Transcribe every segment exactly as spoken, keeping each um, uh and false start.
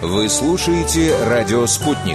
Вы слушаете «Радио Спутник».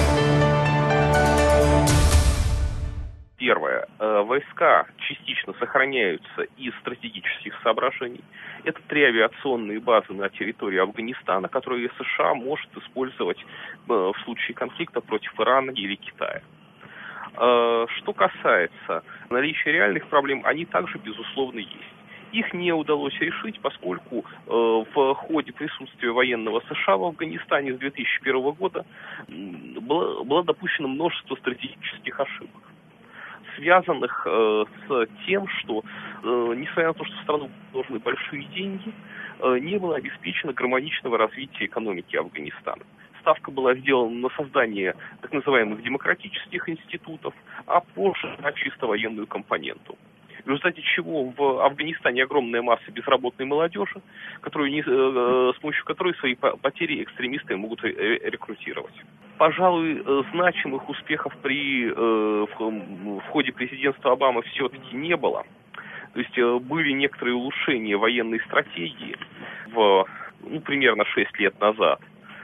Первое. Войска частично сохраняются из стратегических соображений. Это три авиационные базы на территории Афганистана, которые США может использовать в случае конфликта против Ирана или Китая. Что касается наличия реальных проблем, они также, безусловно, есть. Их не удалось решить, поскольку э, в ходе присутствия военного США в Афганистане с две тысячи первого года было, было допущено множество стратегических ошибок, связанных э, с тем, что, э, несмотря на то, что в страну нужны большие деньги, э, не было обеспечено гармоничного развития экономики Афганистана. Ставка была сделана на создание так называемых демократических институтов, а позже на чисто военную компоненту. В результате чего в Афганистане огромная масса безработной молодежи, которую не, э, с помощью которой свои потери экстремисты могут рекрутировать. Пожалуй, значимых успехов при, э, в, в ходе президентства Обамы все-таки не было. То есть э, были некоторые улучшения военной стратегии в, ну, примерно шесть лет назад.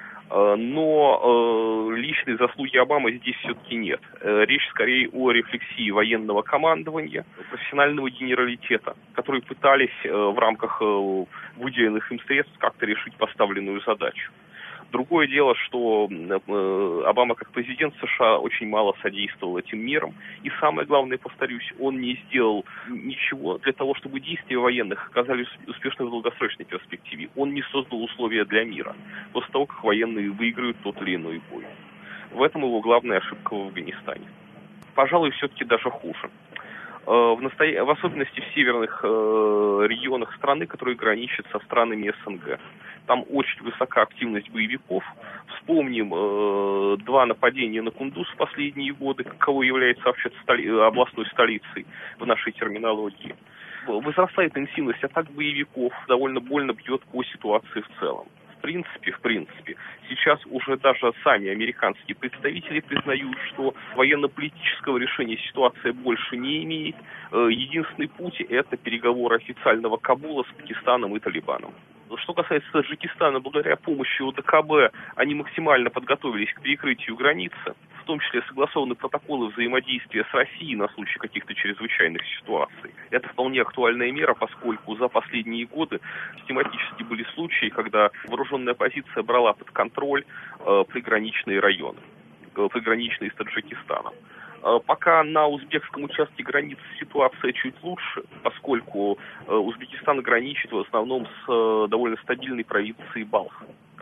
Но э, личной заслуги Обамы здесь все-таки нет. Э, речь скорее о рефлексии военного командования, профессионального генералитета, которые пытались э, в рамках э, выделенных им средств как-то решить поставленную задачу. Другое дело, что э, Обама как президент США очень мало содействовал этим мерам. И самое главное, повторюсь, он не сделал ничего для того, чтобы действия военных оказались успешны в долгосрочной перспективе. Он не создал условия для мира после того, как военные выиграют тот или иной бой. В этом его главная ошибка в Афганистане. Пожалуй, все-таки даже хуже. В, настоя... в особенности в северных э, регионах страны, которые граничат со странами СНГ. Там очень высока активность боевиков. Вспомним э, два нападения на Кундуз в последние годы, каково является вообще столи... областной столицей в нашей терминологии. Возрастает интенсивность атак боевиков, довольно больно бьет по ситуации в целом. В принципе, в принципе, сейчас уже даже сами американские представители признают, что военно-политического решения ситуация больше не имеет. Единственный путь – это переговоры официального Кабула с Пакистаном и Талибаном. Что касается Таджикистана, благодаря помощи ОДКБ они максимально подготовились к перекрытию границы, в том числе согласованы протоколы взаимодействия с Россией на случай каких-то чрезвычайных ситуаций. Это вполне актуальная мера, поскольку за последние годы систематически были случаи, когда вооруженная оппозиция брала под контроль э, приграничные районы, э, приграничные с Таджикистаном. Пока на узбекском участке границы ситуация чуть лучше, поскольку Узбекистан граничит в основном с довольно стабильной провинцией Балх.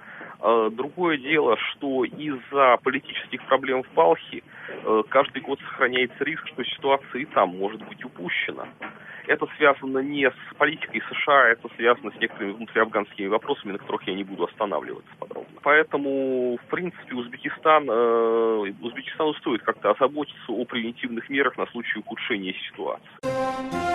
Другое дело, что из-за политических проблем в Балхе каждый год сохраняется риск, что ситуация и там может быть упущена. Это связано не с политикой США, это связано с некоторыми внутриафганскими вопросами, на которых я не буду останавливаться подробно. Поэтому, в принципе, Узбекистан, э, Узбекистану стоит как-то озаботиться о превентивных мерах на случай ухудшения ситуации.